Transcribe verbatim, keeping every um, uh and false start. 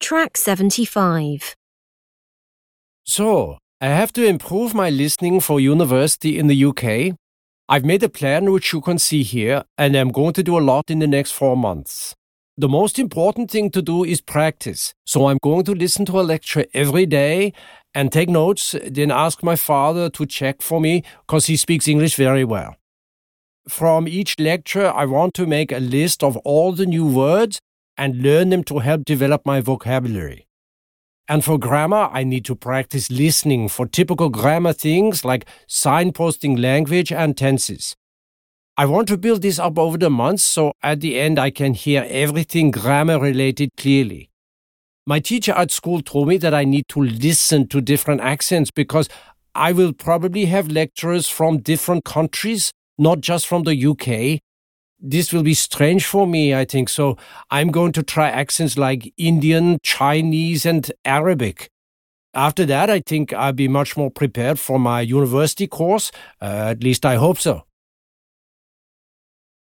Track seventy-five. So, I have to improve my listening for university in the U K. I've made a plan which you can see here, and I'm going to do a lot in the next four months. The most important thing to do is practice. So I'm going to listen to a lecture every day and take notes, then ask my father to check for me because he speaks English very well. From each lecture, I want to make a list of all the new words and learn them to help develop my vocabulary. And for grammar, I need to practice listening for typical grammar things like signposting language and tenses. I want to build this up over the months so at the end I can hear everything grammar related clearly. My teacher at school told me that I need to listen to different accents because I will probably have lecturers from different countries, not just from the U K. This will be strange for me, I think, so I'm going to try accents like Indian, Chinese, and Arabic. After that, I think I'll be much more prepared for my university course. Uh, at least I hope so.